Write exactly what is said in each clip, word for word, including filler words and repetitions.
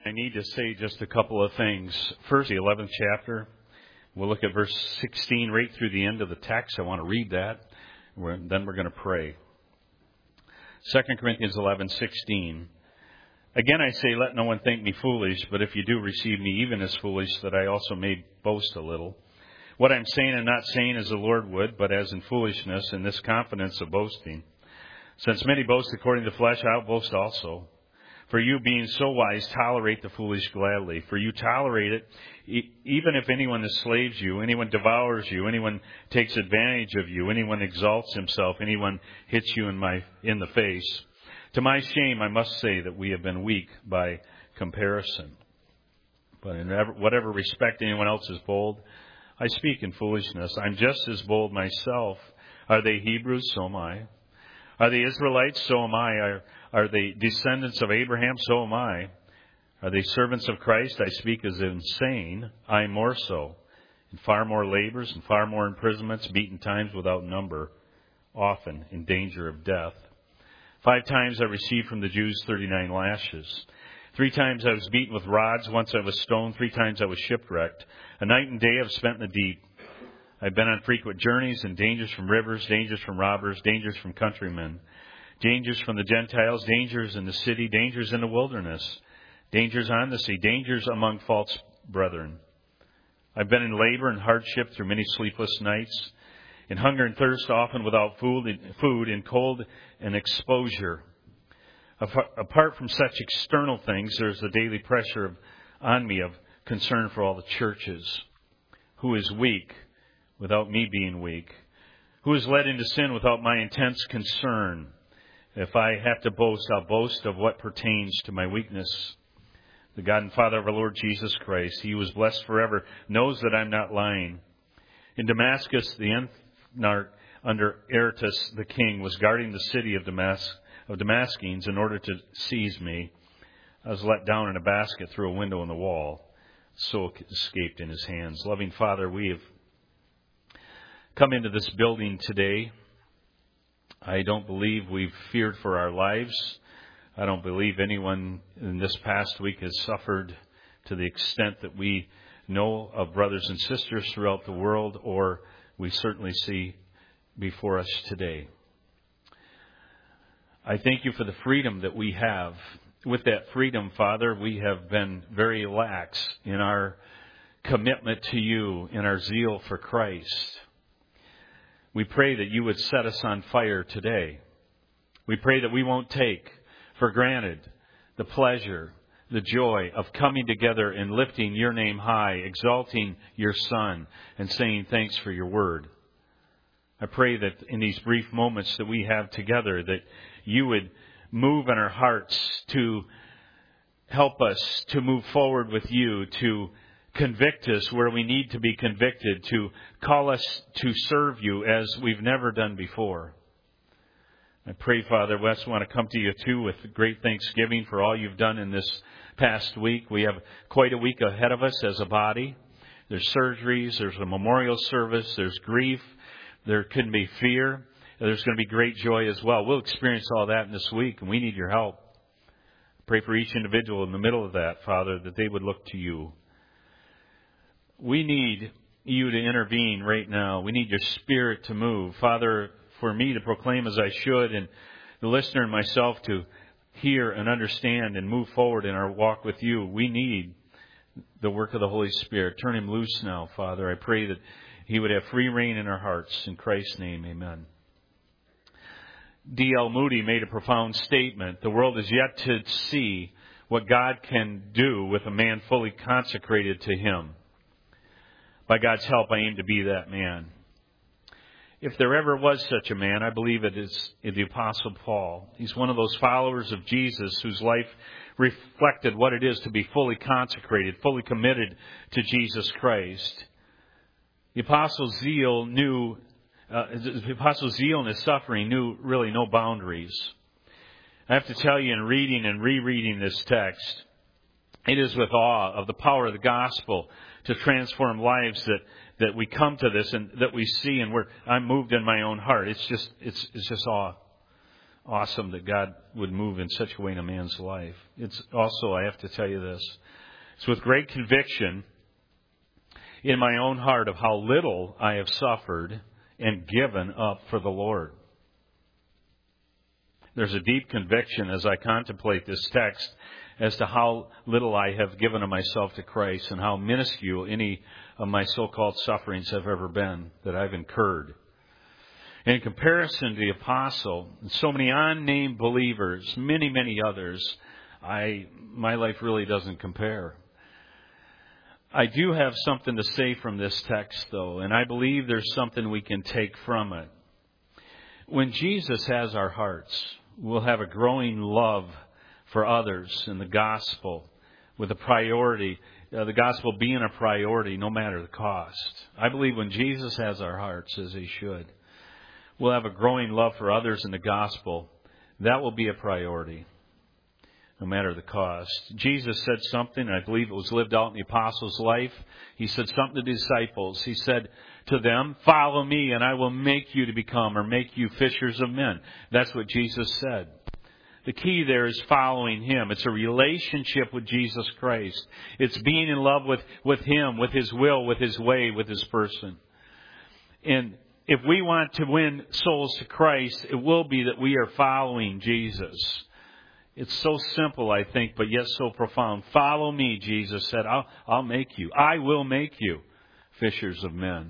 I need to say just a couple of things. First, the eleventh chapter. We'll look at verse sixteen right through the end of the text. I want to read that. We're, then we're going to pray. Second Corinthians eleven sixteen. Again I say, let no one think me foolish, but if you do receive me even as foolish, that I also may boast a little. What I'm saying I'm not saying as the Lord would, but as in foolishness, in this confidence of boasting. Since many boast according to the flesh, I'll boast also. For you, being so wise, tolerate the foolish gladly. For you tolerate it, e- even if anyone enslaves you, anyone devours you, anyone takes advantage of you, anyone exalts himself, anyone hits you in my in the face. To my shame, I must say that we have been weak by comparison. But in whatever respect anyone else is bold, I speak in foolishness. I'm just as bold myself. Are they Hebrews? So am I. Are they Israelites? So am I. Are, are they descendants of Abraham? So am I. Are they servants of Christ? I speak as insane. I am more so. In far more labors and far more imprisonments, beaten times without number, often in danger of death. Five times I received from the Jews thirty-nine lashes. Three times I was beaten with rods. Once I was stoned. Three times I was shipwrecked. A night and day I've spent in the deep. I've been on frequent journeys and dangers from rivers, dangers from robbers, dangers from countrymen, dangers from the Gentiles, dangers in the city, dangers in the wilderness, dangers on the sea, dangers among false brethren. I've been in labor and hardship through many sleepless nights, in hunger and thirst, often without food, food in cold and exposure. Apart from such external things, there's the daily pressure of, on me of concern for all the churches. Who is weak without me being weak? Who is led into sin without my intense concern? If I have to boast, I'll boast of what pertains to my weakness. The God and Father of our Lord Jesus Christ, He who is blessed forever, knows that I'm not lying. In Damascus, the ethnarch under Aretas the king was guarding the city of Damascus. of Damascenes in order to seize me. I was let down in a basket through a window in the wall, so escaped in his hands. Loving Father, we have come into this building today. I don't believe we've feared for our lives. I don't believe anyone in this past week has suffered to the extent that we know of brothers and sisters throughout the world, or we certainly see before us today. I thank you for the freedom that we have. With that freedom, Father, we have been very lax in our commitment to you, in our zeal for Christ. We pray that you would set us on fire today. We pray that we won't take for granted the pleasure, the joy of coming together and lifting your name high, exalting your Son, and saying thanks for your word. I pray that in these brief moments that we have together, that you would move in our hearts to help us to move forward with you, to convict us where we need to be convicted, to call us to serve you as we've never done before. I pray, Father, we also want to come to you too with great thanksgiving for all you've done in this past week. We have quite a week ahead of us as a body. There's surgeries, there's a memorial service, there's grief, there can be fear. There's going to be great joy as well. We'll experience all that in this week, and we need your help. Pray for each individual in the middle of that, Father, that they would look to you. We need you to intervene right now. We need your Spirit to move. Father, for me to proclaim as I should, and the listener and myself to hear and understand and move forward in our walk with you, we need the work of the Holy Spirit. Turn him loose now, Father. I pray that he would have free reign in our hearts. In Christ's name, amen. D L Moody made a profound statement. The world is yet to see what God can do with a man fully consecrated to Him. By God's help, I aim to be that man. If there ever was such a man, I believe it is the Apostle Paul. He's one of those followers of Jesus whose life reflected what it is to be fully consecrated, fully committed to Jesus Christ. The Apostle's zeal knew Uh, the Apostle's zeal and his suffering knew really no boundaries. I have to tell you, in reading and rereading this text, it is with awe of the power of the gospel to transform lives that, that we come to this and that we see, and we're, I'm moved in my own heart. It's just it's it's just awe, awesome that God would move in such a way in a man's life. It's also, I have to tell you this, it's with great conviction in my own heart of how little I have suffered and given up for the Lord. There's a deep conviction as I contemplate this text as to how little I have given of myself to Christ and how minuscule any of my so-called sufferings have ever been that I've incurred. In comparison to the apostle and so many unnamed believers, many, many others, I my life really doesn't compare. I do have something to say from this text, though, and I believe there's something we can take from it. When Jesus has our hearts, we'll have a growing love for others in the gospel, with a priority, uh, the gospel being a priority no matter the cost. I believe when Jesus has our hearts, as He should, we'll have a growing love for others in the gospel. That will be a priority, no matter the cost. Jesus said something, and I believe it was lived out in the apostles' life. He said something to the disciples. He said to them, "Follow me, and I will make you to become, or make you fishers of men." That's what Jesus said. The key there is following Him. It's a relationship with Jesus Christ. It's being in love with, with Him, with His will, with His way, with His person. And if we want to win souls to Christ, it will be that we are following Jesus. It's so simple, I think, but yet so profound. Follow me, Jesus said. I'll, I'll make you. I will make you fishers of men.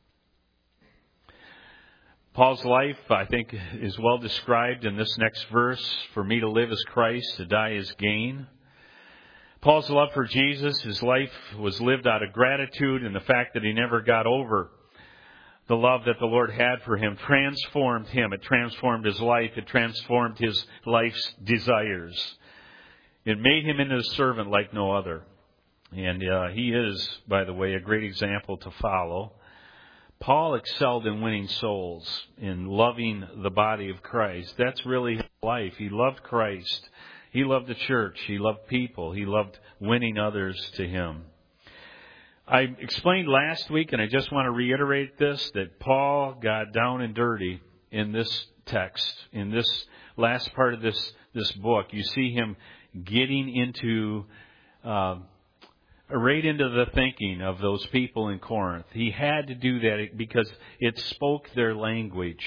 Paul's life, I think, is well described in this next verse. For me to live is Christ, to die is gain. Paul's love for Jesus, his life was lived out of gratitude, and the fact that he never got over the love that the Lord had for him transformed him. It transformed his life. It transformed his life's desires. It made him into a servant like no other. And uh, he is, by the way, a great example to follow. Paul excelled in winning souls, in loving the body of Christ. That's really his life. He loved Christ. He loved the church. He loved people. He loved winning others to Him. I explained last week, and I just want to reiterate this, that Paul got down and dirty in this text, in this last part of this, this book. You see him getting into... Uh, right into the thinking of those people in Corinth. He had to do that because it spoke their language.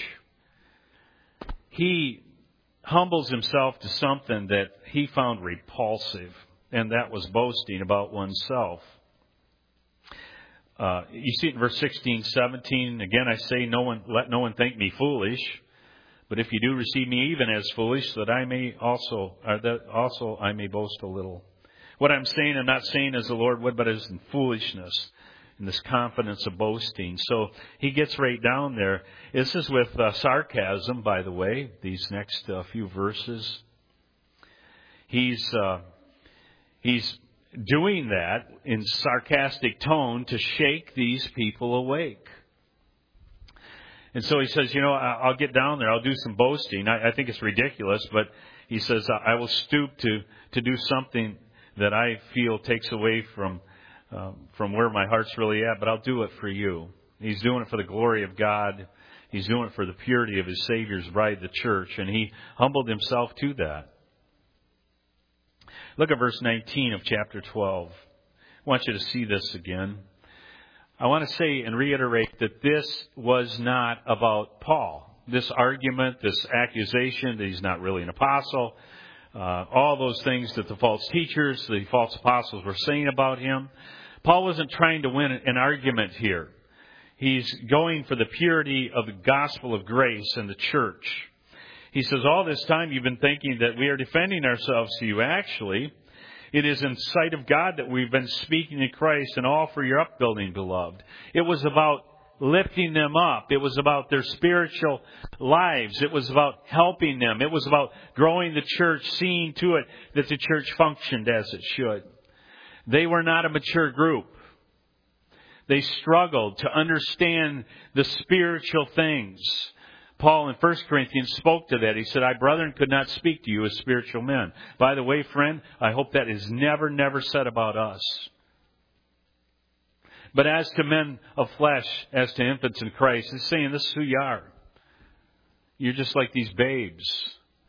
He humbles himself to something that he found repulsive, and that was boasting about oneself. Uh, you see it in verse sixteen, seventeen. Again, I say, no one, let no one think me foolish. But if you do receive me even as foolish, that I may also, or that also I may boast a little. What I'm saying, I'm not saying as the Lord would, but as in foolishness, in this confidence of boasting. So he gets right down there. This is with uh, sarcasm, by the way, these next uh, few verses. He's uh, he's doing that in sarcastic tone to shake these people awake. And so he says, you know, I'll get down there. I'll do some boasting. I, I think it's ridiculous, but he says, I will stoop to, to do something that I feel takes away from um, from where my heart's really at, but I'll do it for you. He's doing it for the glory of God. He's doing it for the purity of His Savior's bride, the church, and he humbled himself to that. Look at verse nineteen of chapter twelve. I want you to see this again. I want to say and reiterate that this was not about Paul. This argument, this accusation that he's not really an apostle, Uh, all those things that the false teachers, the false apostles were saying about him. Paul wasn't trying to win an argument here. He's going for the purity of the gospel of grace and the church. He says, all this time you've been thinking that we are defending ourselves to you. Actually, it is in sight of God that we've been speaking to Christ, and all for your upbuilding, beloved. It was about lifting them up. It was about their spiritual lives. It was about helping them. It was about growing the church, seeing to it that the church functioned as it should. They were not a mature group. They struggled to understand the spiritual things. Paul in First Corinthians spoke to that. He said, I, brethren, could not speak to you as spiritual men. By the way, friend, I hope that is never, never said about us. But as to men of flesh, as to infants in Christ, it's saying this is who you are. You're just like these babes.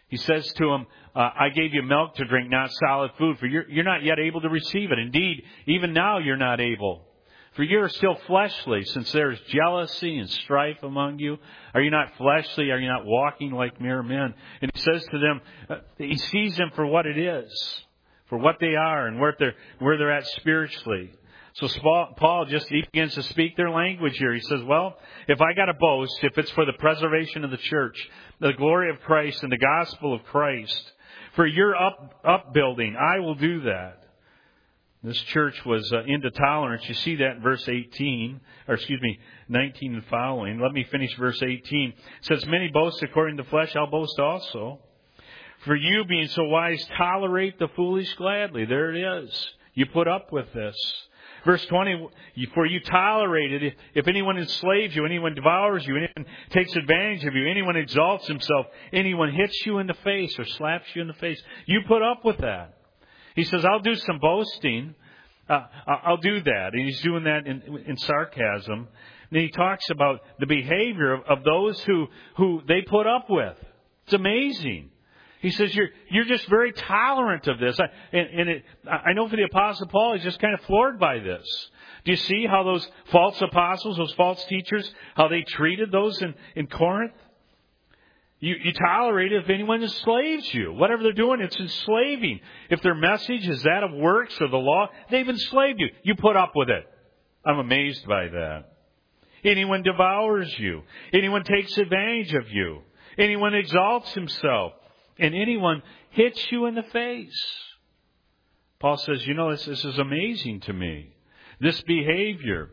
He says to them, uh, I gave you milk to drink, not solid food, for you're, you're not yet able to receive it. Indeed, even now you're not able. For you are still fleshly, since there is jealousy and strife among you. Are you not fleshly? Are you not walking like mere men? And he says to them, uh, he sees them for what it is, for what they are, and where they're, where they're at spiritually. So Paul just, he begins to speak their language here. He says, well, if I got to boast, if it's for the preservation of the church, the glory of Christ and the gospel of Christ, for your up, upbuilding, I will do that. This church was uh, into tolerance. You see that in verse eighteen, or excuse me, nineteen and following. Let me finish verse eighteen. It says, many boast according to the flesh, I'll boast also. For you, being so wise, tolerate the foolish gladly. There it is. You put up with this. Verse twenty, for you tolerate it. If anyone enslaves you, anyone devours you, anyone takes advantage of you, anyone exalts himself, anyone hits you in the face or slaps you in the face, you put up with that. He says, I'll do some boasting. Uh, I'll do that. And he's doing that in, in sarcasm. And he talks about the behavior of, of those who, who they put up with. It's amazing. He says, you're, you're just very tolerant of this. I, and, and it, I know for the Apostle Paul, he's just kind of floored by this. Do you see how those false apostles, those false teachers, how they treated those in, in Corinth? You, you tolerate it if anyone enslaves you. Whatever they're doing, it's enslaving. If their message is that of works or the law, they've enslaved you. You put up with it. I'm amazed by that. Anyone devours you. Anyone takes advantage of you. Anyone exalts himself. And anyone hits you in the face. Paul says, you know, this, this is amazing to me. This behavior.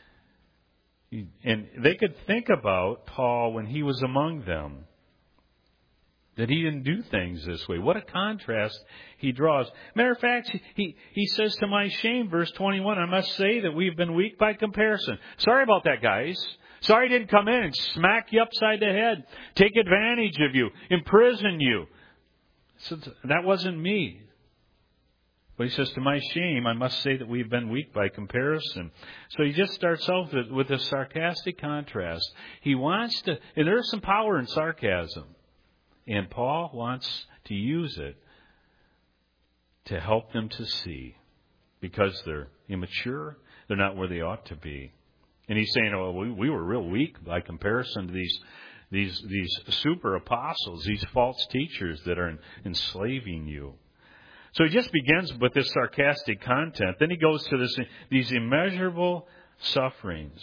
And they could think about Paul when he was among them. That he didn't do things this way. What a contrast he draws. Matter of fact, he, he says to my shame, verse twenty-one, I must say that we've been weak by comparison. Sorry about that, guys. Sorry he didn't come in and smack you upside the head, take advantage of you, imprison you. So that wasn't me. But he says, to my shame, I must say that we've been weak by comparison. So he just starts off with, with a sarcastic contrast. He wants to, and there's some power in sarcasm. And Paul wants to use it to help them to see, because they're immature, they're not where they ought to be. And he's saying, oh, we, we were real weak by comparison to these these these super apostles, these false teachers that are enslaving you. So he just begins with this sarcastic content. Then he goes to this these immeasurable sufferings.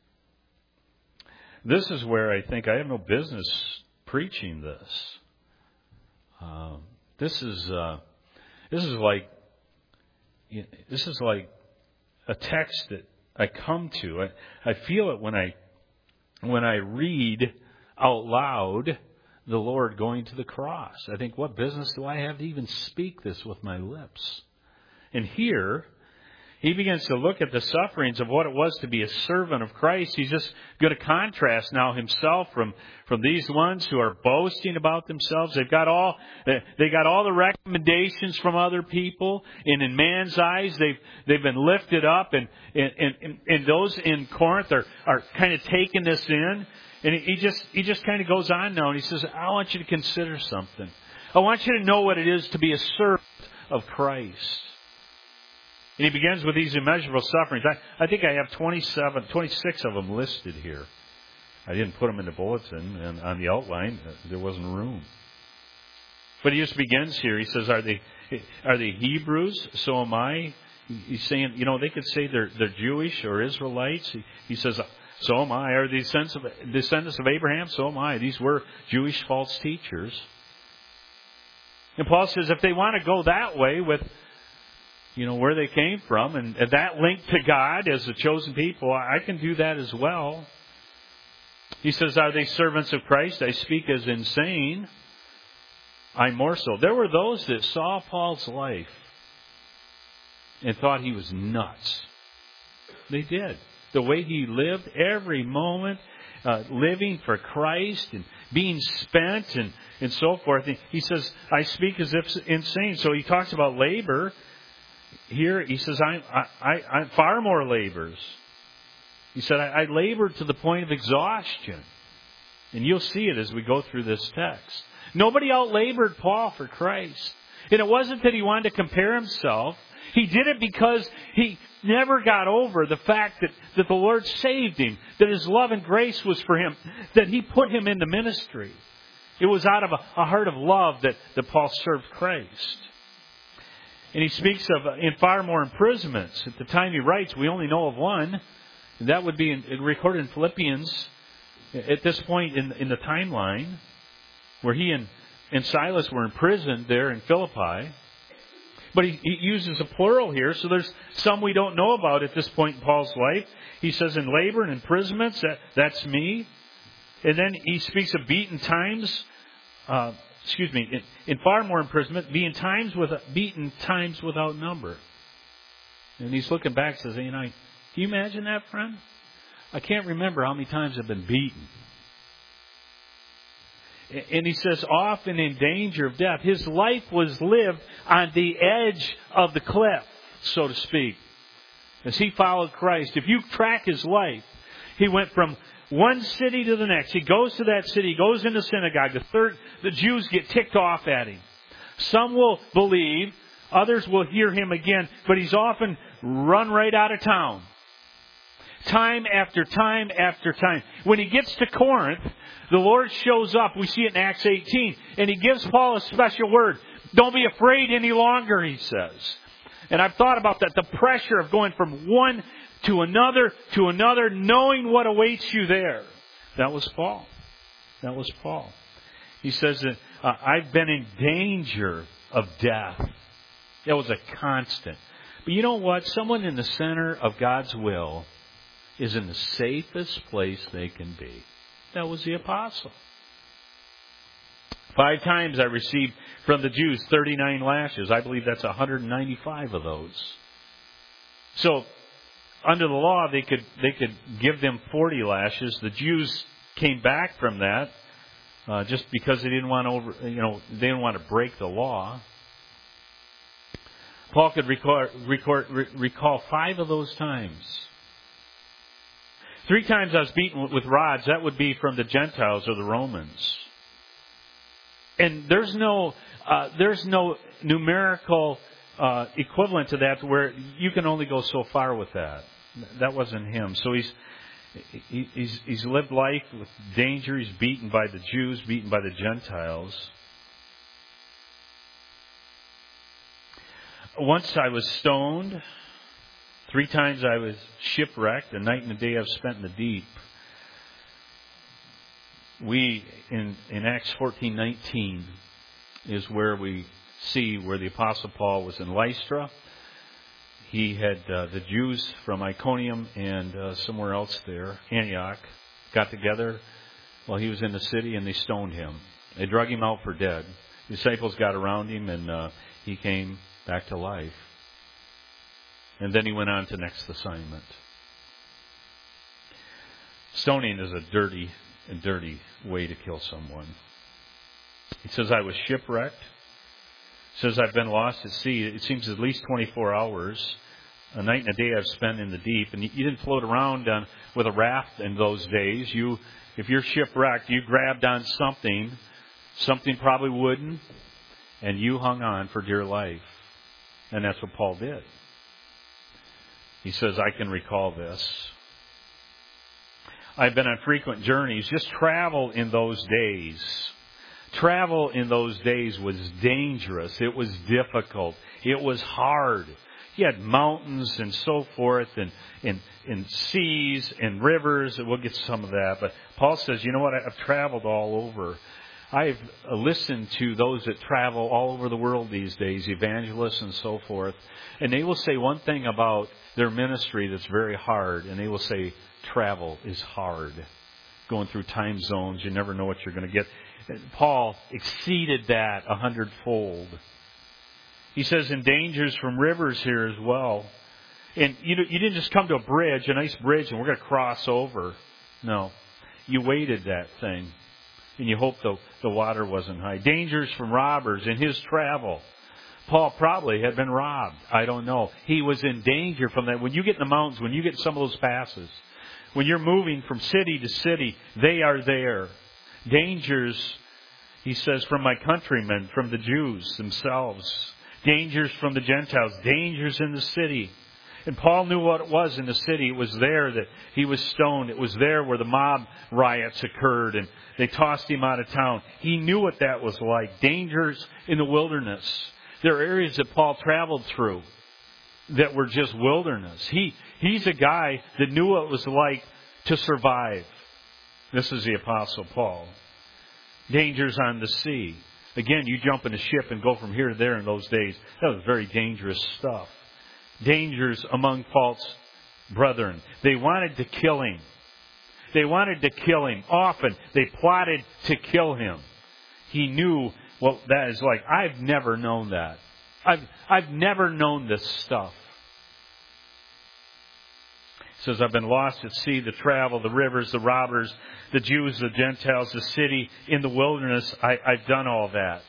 This is where I think I have no business preaching this. Uh, this is uh, this is like this is like a text that I come to. I, I feel it when I when I read out loud the Lord going to the cross. I think, what business do I have to even speak this with my lips? And here, he begins to look at the sufferings of what it was to be a servant of Christ. He's just going to contrast now himself from, from these ones who are boasting about themselves. They've got all they got all the recommendations from other people, and in man's eyes, they've they've been lifted up, and and and, and those in Corinth are are kind of taking this in. And he just he just kind of goes on now, and he says, I want you to consider something. I want you to know what it is to be a servant of Christ. And he begins with these immeasurable sufferings. I, I think I have twenty-seven, twenty-six of them listed here. I didn't put them in the bulletin, and on the outline, there wasn't room. But he just begins here. He says, are they are they Hebrews? So am I. He's saying, you know, they could say they're, they're Jewish or Israelites. He, he says, so am I. Are they descendants of, descendants of Abraham? So am I. These were Jewish false teachers. And Paul says, if they want to go that way with, you know, where they came from, and that link to God as a chosen people, I can do that as well. He says, are they servants of Christ? I speak as insane. I more so. There were those that saw Paul's life and thought he was nuts. They did. The way he lived every moment, uh, living for Christ and being spent and, and so forth. And he says, I speak as if insane. So he talks about labor. Here he says, I'm, I, I'm far more labors. He said, I, I labored to the point of exhaustion. And you'll see it as we go through this text. Nobody outlabored Paul for Christ. And it wasn't that he wanted to compare himself. He did it because he never got over the fact that, that the Lord saved him, that His love and grace was for him, that He put him into ministry. It was out of a, a heart of love that, that Paul served Christ. And he speaks of in far more imprisonments. At the time he writes, we only know of one. And that would be in, recorded in Philippians at this point in, in the timeline, where he and, and Silas were imprisoned there in Philippi. But he, he uses a plural here, so there's some we don't know about at this point in Paul's life. He says in labor and imprisonments, that, that's me. And then he speaks of beaten times, uh, excuse me, in, in far more imprisonment, beaten times with beaten times without number. And he's looking back and says, you know, can you imagine that, friend? I can't remember how many times I've been beaten. And he says, often in danger of death. His life was lived on the edge of the cliff, so to speak, as he followed Christ. If you track his life, he went from one city to the next. He goes to that city, goes into synagogue. The third, the Jews get ticked off at him. Some will believe, others will hear him again, but he's often run right out of town. Time after time after time. When he gets to Corinth, the Lord shows up. We see it in Acts eighteen. And He gives Paul a special word. Don't be afraid any longer, he says. And I've thought about that. The pressure of going from one to another to another, knowing what awaits you there. That was Paul. That was Paul. He says that uh, I've been in danger of death. That was a constant. But you know what? Someone in the center of God's will is in the safest place they can be. That was the apostle. Five times I received from the Jews thirty-nine lashes. I believe that's one hundred ninety-five of those. So, under the law, they could they could give them forty lashes. The Jews came back from that uh, just because they didn't want to over, you know, they didn't want to break the law. Paul could record, record, recall five of those times. Three times I was beaten with rods. That would be from the Gentiles or the Romans. And there's no uh, there's no numerical uh, equivalent to that where you can only go so far with that. That wasn't him. So he's he, he's he's lived life with danger. He's beaten by the Jews, beaten by the Gentiles. Once I was stoned. Three times I was shipwrecked. A night and a day I've spent in the deep. We, in, in Acts fourteen nineteen, is where we see where the Apostle Paul was in Lystra. He had uh, the Jews from Iconium and uh, somewhere else there, Antioch, got together while he was in the city and they stoned him. They drug him out for dead. The disciples got around him and uh, he came back to life. And then he went on to next assignment. Stoning is a dirty, a dirty way to kill someone. He says, I was shipwrecked. He says, I've been lost at sea. It seems at least twenty-four hours. A night and a day I've spent in the deep. And you didn't float around on, with a raft in those days. You, if you're shipwrecked, you grabbed on something, something probably wooden, and you hung on for dear life. And that's what Paul did. He says, I can recall this. I've been on frequent journeys. Just travel in those days. Travel in those days was dangerous. It was difficult. It was hard. You had mountains and so forth, and, and, and seas and rivers. And we'll get to some of that. But Paul says, you know what? I've traveled all over. I've listened to those that travel all over the world these days, evangelists and so forth. And they will say one thing about their ministry that's very hard. And they will say, travel is hard. Going through time zones, you never know what you're going to get. Paul exceeded that a hundredfold. He says in dangers from rivers here as well. And you you didn't just come to a bridge, a nice bridge, and we're going to cross over. No. You waded that thing. And you hoped the, the water wasn't high. Dangers from robbers in his travel. Paul probably had been robbed. I don't know. He was in danger from that. When you get in the mountains, when you get some of those passes, when you're moving from city to city, they are there. Dangers. He says, from my countrymen, from the Jews themselves. Dangers from the Gentiles. Dangers in the city. And Paul knew what it was in the city. It was there that he was stoned. It was there where the mob riots occurred and they tossed him out of town. He knew what that was like. Dangers in the wilderness. There are areas that Paul traveled through that were just wilderness. He He's a guy that knew what it was like to survive. This is the Apostle Paul. Dangers on the sea. Again, you jump in a ship and go from here to there in those days. That was very dangerous stuff. Dangers among false brethren. They wanted to kill him. They wanted to kill him. Often they plotted to kill him. He knew what that is like. I've never known that. I've I've never known this stuff. He says, I've been lost at sea, the travel, the rivers, the robbers, the Jews, the Gentiles, the city, in the wilderness. I, I've done all that.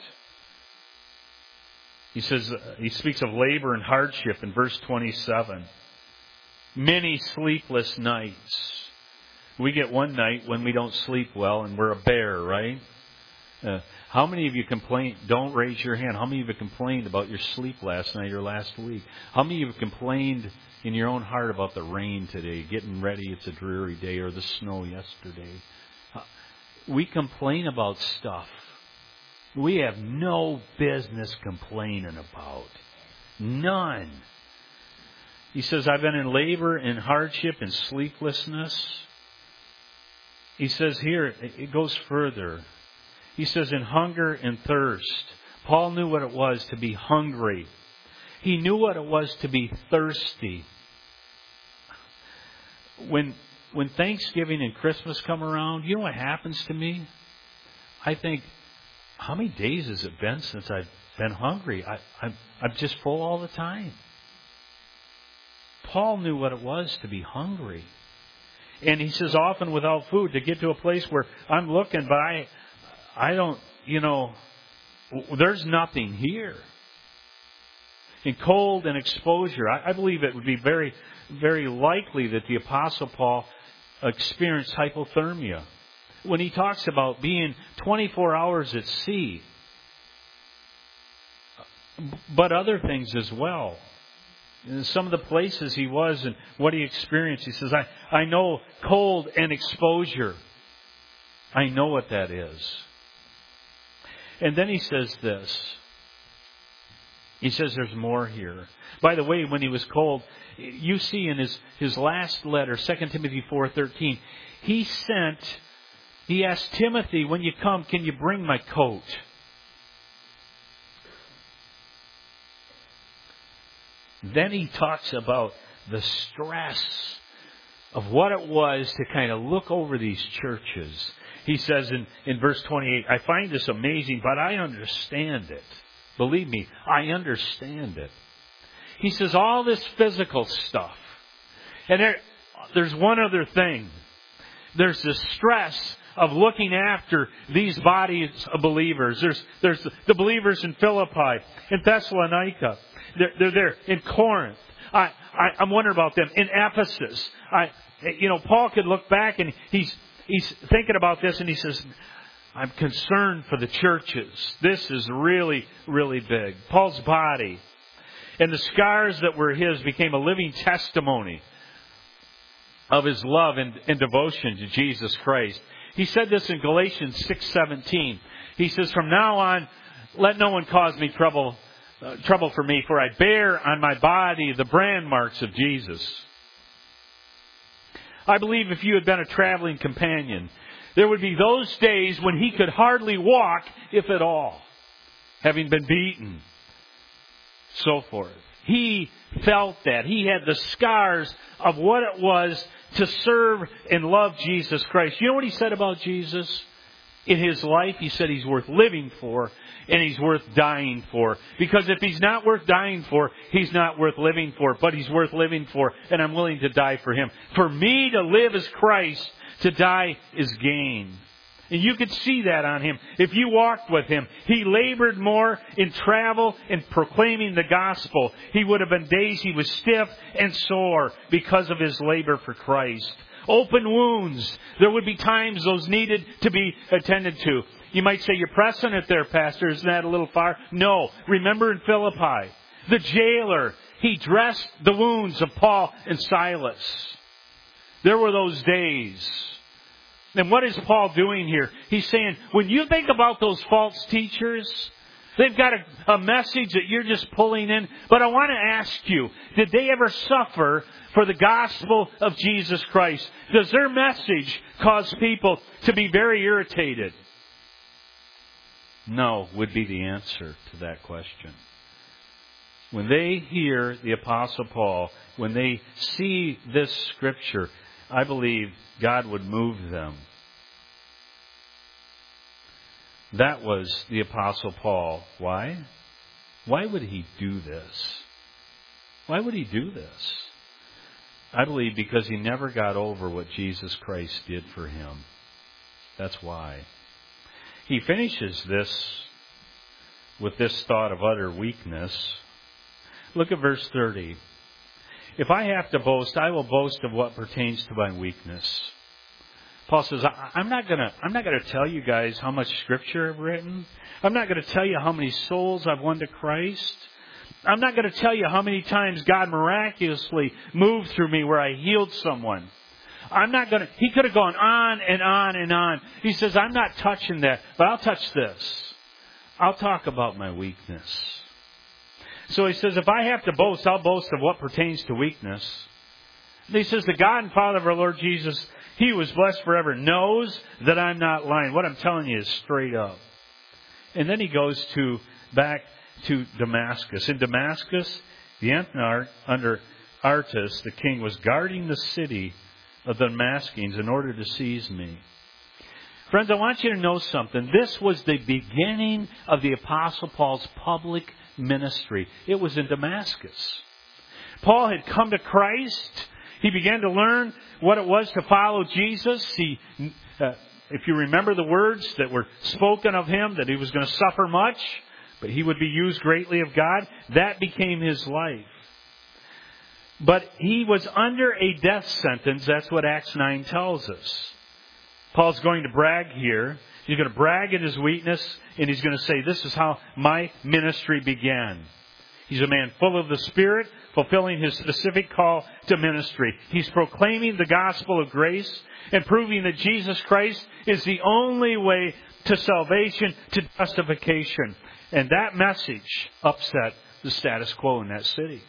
He says, he speaks of labor and hardship in verse twenty-seven. Many sleepless nights. We get one night when we don't sleep well and we're a bear, right? Uh, how many of you complain? Don't raise your hand. How many of you complained about your sleep last night or last week? How many of you complained in your own heart about the rain today, getting ready, it's a dreary day, or the snow yesterday? We complain about stuff we have no business complaining about. None. He says, I've been in labor and hardship and sleeplessness. He says here, it goes further. He says, in hunger and thirst. Paul knew what it was to be hungry. He knew what it was to be thirsty. When when Thanksgiving and Christmas come around, you know what happens to me? I think, how many days has it been since I've been hungry? I, I'm, I'm just full all the time. Paul knew what it was to be hungry. And he says, often without food, to get to a place where I'm looking, but I, I don't, you know, there's nothing here. In cold and exposure, I, I believe it would be very, very likely that the Apostle Paul experienced hypothermia. When he talks about being twenty-four hours at sea, but other things as well. In some of the places he was and what he experienced, he says, I, I know cold and exposure. I know what that is. And then he says this. He says there's more here. By the way, when he was cold, you see in his, his last letter, Second Timothy four thirteen, he sent, he asked Timothy, when you come, can you bring my coat? Then he talks about the stress of what it was to kind of look over these churches. He says in, in verse twenty-eight, I find this amazing, but I understand it. Believe me, I understand it. He says all this physical stuff. And there, there's one other thing. There's the stress of looking after these bodies of believers. There's, there's the believers in Philippi, in Thessalonica. They're, they're there in Corinth. I, I, I'm wondering about them. In Ephesus. I, you know, Paul could look back and he's, he's thinking about this and he says, I'm concerned for the churches. This is really, really big. Paul's body and the scars that were his became a living testimony of his love and, and devotion to Jesus Christ. He said this in Galatians six seventeen. He says, from now on, let no one cause me trouble, uh, trouble for me, for I bear on my body the brand marks of Jesus. I believe if you had been a traveling companion, there would be those days when he could hardly walk, if at all, having been beaten, so forth. He felt that. He had the scars of what it was to serve and love Jesus Christ. You know what he said about Jesus? In his life, he said he's worth living for and he's worth dying for. Because if he's not worth dying for, he's not worth living for. But he's worth living for, and I'm willing to die for him. For me to live is Christ, to die is gain. And you could see that on him. If you walked with him, he labored more in travel and proclaiming the gospel. He would have been days he was stiff and sore because of his labor for Christ. open wounds. There would be times those needed to be attended to. You might say, you're pressing it there, Pastor. Isn't that a little far? No. Remember in Philippi, the jailer, he dressed the wounds of Paul and Silas. There were those days. And what is Paul doing here? He's saying, when you think about those false teachers, they've got a, a message that you're just pulling in. But I want to ask you, did they ever suffer for the gospel of Jesus Christ? Does their message cause people to be very irritated? No, would be the answer to that question. When they hear the Apostle Paul, when they see this Scripture, I believe God would move them. That was the Apostle Paul. Why? Why would he do this? Why would he do this? I believe because he never got over what Jesus Christ did for him. That's why. He finishes this with this thought of utter weakness. Look at verse thirty. If I have to boast, I will boast of what pertains to my weakness. Paul says, I'm not gonna, I'm not gonna tell you guys how much Scripture I've written. I'm not gonna tell you how many souls I've won to Christ. I'm not gonna tell you how many times God miraculously moved through me where I healed someone. I'm not gonna, he could have gone on and on and on. He says, I'm not touching that, but I'll touch this. I'll talk about my weakness. So he says, if I have to boast, I'll boast of what pertains to weakness. And he says, the God and Father of our Lord Jesus, He who is blessed forever, knows that I'm not lying. What I'm telling you is straight up. And then he goes to back to Damascus. In Damascus, the Ethnarch under Artas, the king, was guarding the city of the Damascus in order to seize me. Friends, I want you to know something. This was the beginning of the Apostle Paul's public ministry. It was in Damascus. Paul had come to Christ. He began to learn what it was to follow Jesus. He, uh, if you remember the words that were spoken of him, that he was going to suffer much, but he would be used greatly of God, that became his life. But he was under a death sentence. That's what Acts nine tells us. Paul's going to brag here. He's going to brag in his weakness, and he's going to say, this is how my ministry began. He's a man full of the Spirit, fulfilling his specific call to ministry. He's proclaiming the gospel of grace and proving that Jesus Christ is the only way to salvation, to justification. And that message upset the status quo in that city.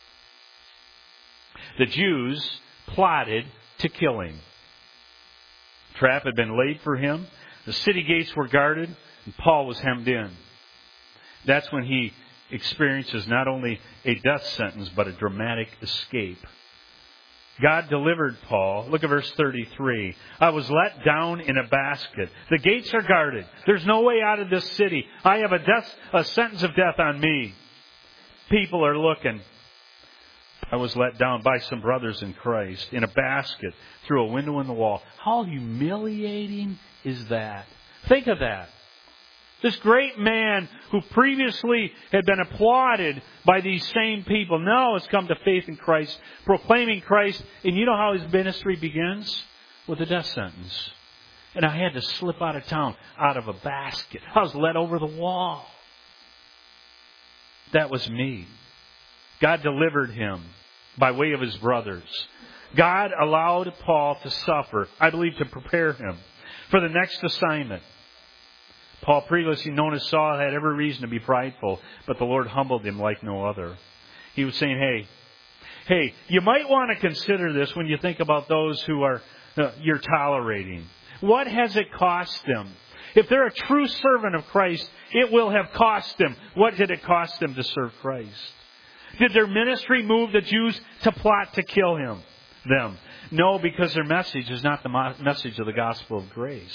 The Jews plotted to kill him. A trap had been laid for him. The city gates were guarded, and Paul was hemmed in. That's when he experiences not only a death sentence, but a dramatic escape. God delivered Paul. Look at verse thirty-three. I was let down in a basket. The gates are guarded. There's no way out of this city. I have a death, a sentence of death on me. People are looking. I was let down by some brothers in Christ in a basket through a window in the wall. How humiliating is that? Think of that. This great man who previously had been applauded by these same people now has come to faith in Christ, proclaiming Christ. And you know how his ministry begins? With a death sentence. And I had to slip out of town out of a basket. I was led over the wall. That was me. God delivered him by way of his brothers. God allowed Paul to suffer, I believe, to prepare him for the next assignment. Paul, previously known as Saul, had every reason to be prideful, but the Lord humbled him like no other. He was saying, hey, hey, you might want to consider this when you think about those who are uh, you're tolerating. What has it cost them? If they're a true servant of Christ, it will have cost them. What did it cost them to serve Christ? Did their ministry move the Jews to plot to kill him? Them? No, because their message is not the mo- message of the gospel of grace.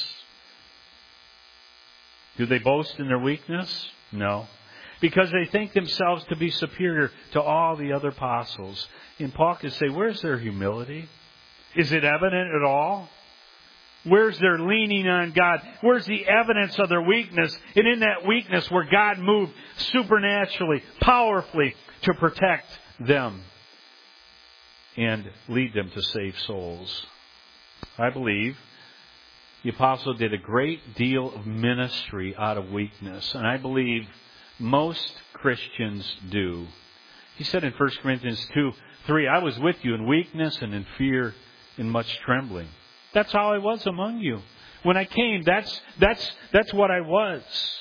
Do they boast in their weakness? No. Because they think themselves to be superior to all the other apostles. And Paul could say, where's their humility? Is it evident at all? Where's their leaning on God? Where's the evidence of their weakness? And in that weakness where God moved supernaturally, powerfully to protect them and lead them to save souls. I believe the apostle did a great deal of ministry out of weakness. And I believe most Christians do. He said in First Corinthians two, three, I was with you in weakness and in fear and much trembling. That's how I was among you. When I came, that's, that's, that's what I was.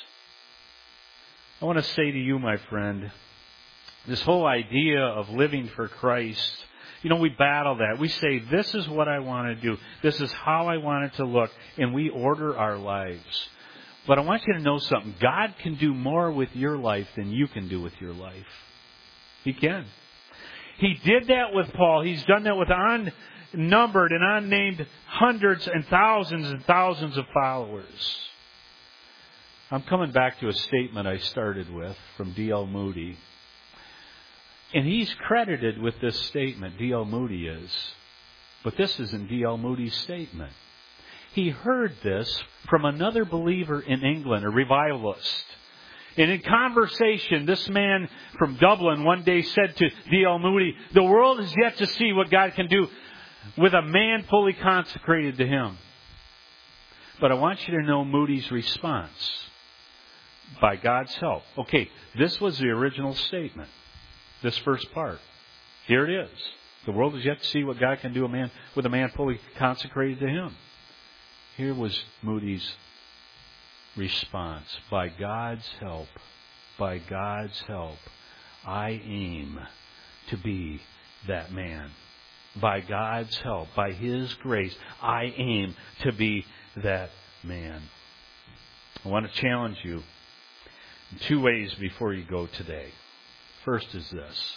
I want to say to you, my friend, this whole idea of living for Christ, you know, we battle that. We say, this is what I want to do. This is how I want it to look. And we order our lives. But I want you to know something. God can do more with your life than you can do with your life. He can. He did that with Paul. He's done that with unnumbered and unnamed hundreds and thousands and thousands of followers. I'm coming back to a statement I started with from D L Moody. And he's credited with this statement, D L Moody is. But this isn't D L Moody's statement. He heard this from another believer in England, a revivalist. And in conversation, this man from Dublin one day said to D L Moody, the world is yet to see what God can do with a man fully consecrated to Him. But I want you to know Moody's response. By God's help. Okay, this was the original statement. This first part. Here it is. The world is yet to see what God can do a man with a man fully consecrated to Him. Here was Moody's response. By God's help, by God's help, I aim to be that man. By God's help, by His grace, I aim to be that man. I want to challenge you in two ways before you go today. First is this.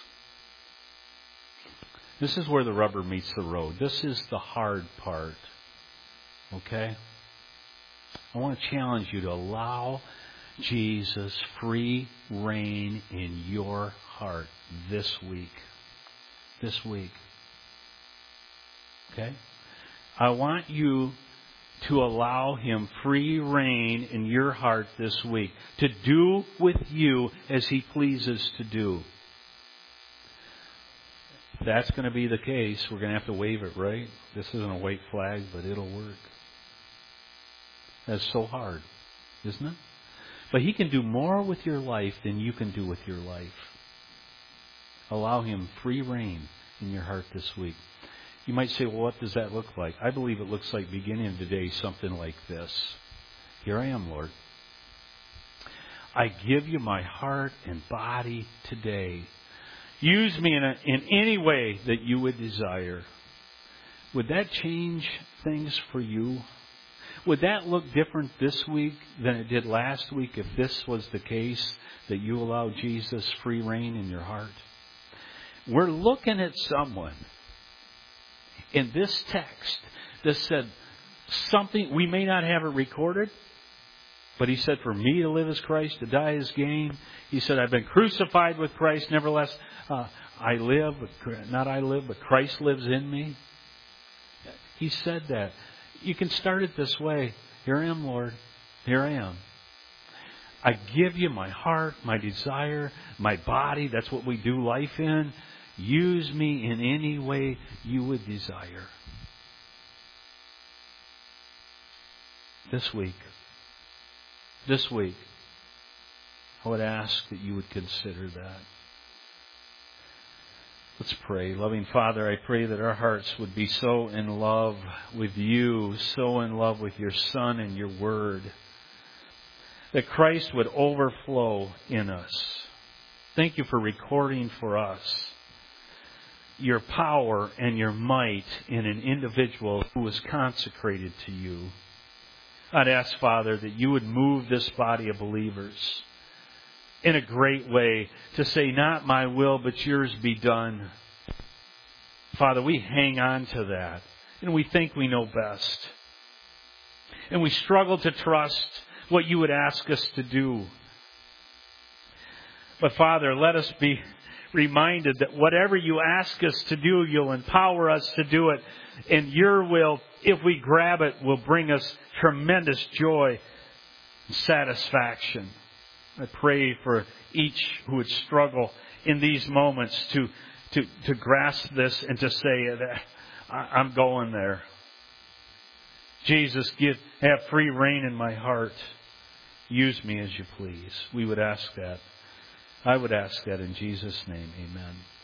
This is where the rubber meets the road. This is the hard part. Okay? I want to challenge you to allow Jesus free reign in your heart this week. This week. Okay? I want you to allow Him free reign in your heart this week. To do with you as He pleases to do. If that's going to be the case, we're going to have to wave it, right? This isn't a white flag, but it'll work. That's so hard, isn't it? But He can do more with your life than you can do with your life. Allow Him free reign in your heart this week. You might say, well, what does that look like? I believe it looks like beginning today something like this. Here I am, Lord. I give you my heart and body today. Use me in, a, in any way that you would desire. Would that change things for you? Would that look different this week than it did last week if this was the case, that you allow Jesus free reign in your heart? We're looking at someone in this text that said something, we may not have it recorded, but He said, for me to live is Christ, to die is gain. He said, I've been crucified with Christ, nevertheless uh, I live, but not I live, but Christ lives in me. He said that. You can start it this way. Here I am, Lord. Here I am. I give you my heart, my desire, my body. That's what we do life in. Use me in any way you would desire. This week, this week, I would ask that you would consider that. Let's pray. Loving Father, I pray that our hearts would be so in love with you, so in love with your Son and your Word, that Christ would overflow in us. Thank you for recording for us your power and your might in an individual who was consecrated to you. I'd ask, Father, that you would move this body of believers in a great way to say, not my will, but yours be done. Father, we hang on to that, and we think we know best. And we struggle to trust what you would ask us to do. But Father, let us be reminded that whatever you ask us to do, you'll empower us to do it. And your will, if we grab it, will bring us tremendous joy and satisfaction. I pray for each who would struggle in these moments to to, to grasp this and to say that I'm going there. Jesus, give, have free reign in my heart. Use me as you please. We would ask that. I would ask that in Jesus' name. Amen.